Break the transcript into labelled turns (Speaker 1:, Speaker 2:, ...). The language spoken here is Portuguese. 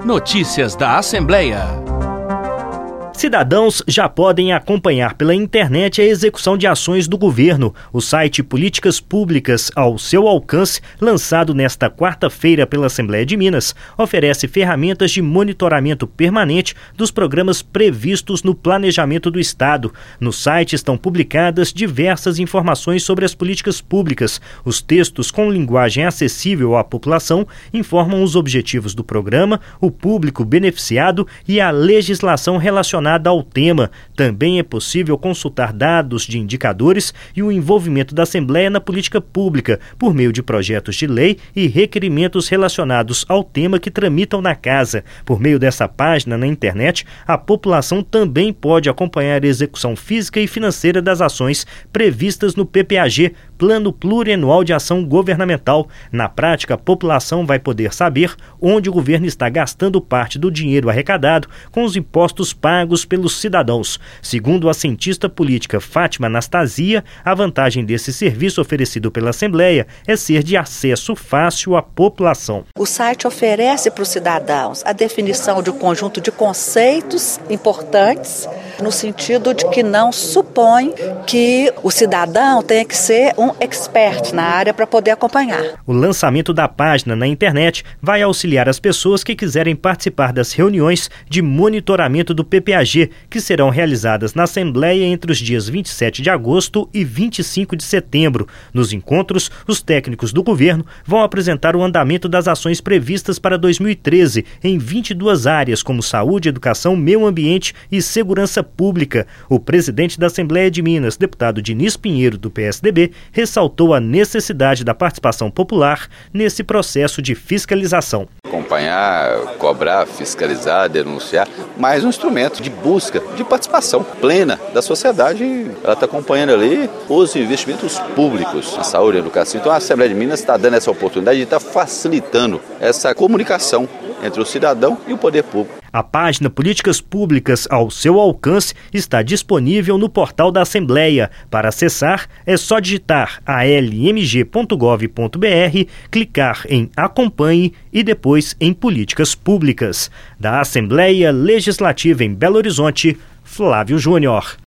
Speaker 1: Notícias da Assembleia.
Speaker 2: Cidadãos já podem acompanhar pela internet a execução de ações do governo. O site Políticas Públicas ao Seu Alcance, lançado nesta quarta-feira pela Assembleia de Minas, oferece ferramentas de monitoramento permanente dos programas previstos no planejamento do Estado. No site estão publicadas diversas informações sobre as políticas públicas. Os textos com linguagem acessível à população informam os objetivos do programa, o público beneficiado e a legislação relacionada ao tema. Também é possível consultar dados de indicadores e o envolvimento da Assembleia na política pública por meio de projetos de lei e requerimentos relacionados ao tema que tramitam na casa. Por meio dessa página na internet, a população também pode acompanhar a execução física e financeira das ações previstas no PPAG, Plano Plurianual de Ação Governamental. Na prática, a população vai poder saber onde o governo está gastando parte do dinheiro arrecadado com os impostos pagos pelos cidadãos. Segundo a cientista política Fátima Anastasia, a vantagem desse serviço oferecido pela Assembleia é ser de acesso fácil à população.
Speaker 3: O site oferece para os cidadãos a definição de um conjunto de conceitos importantes, no sentido de que não supõe que o cidadão tenha que ser um expert na área para poder acompanhar.
Speaker 2: O lançamento da página na internet vai auxiliar as pessoas que quiserem participar das reuniões de monitoramento do PPAG, que serão realizadas na Assembleia entre os dias 27 de agosto e 25 de setembro. Nos encontros, os técnicos do governo vão apresentar o andamento das ações previstas para 2013 em 22 áreas, como saúde, educação, meio ambiente e segurança pública. O presidente da Assembleia de Minas, deputado Diniz Pinheiro, do PSDB, ressaltou a necessidade da participação popular nesse processo de fiscalização.
Speaker 4: Acompanhar, cobrar, fiscalizar, denunciar, mais um instrumento de busca, de participação plena da sociedade. Ela está acompanhando ali os investimentos públicos na saúde e educação. Então a Assembleia de Minas está dando essa oportunidade de estar facilitando essa comunicação entre o cidadão e o poder público.
Speaker 2: A página Políticas Públicas ao Seu Alcance está disponível no portal da Assembleia. Para acessar, é só digitar almg.gov.br, clicar em Acompanhe e depois em Políticas Públicas. Da Assembleia Legislativa em Belo Horizonte, Flávio Júnior.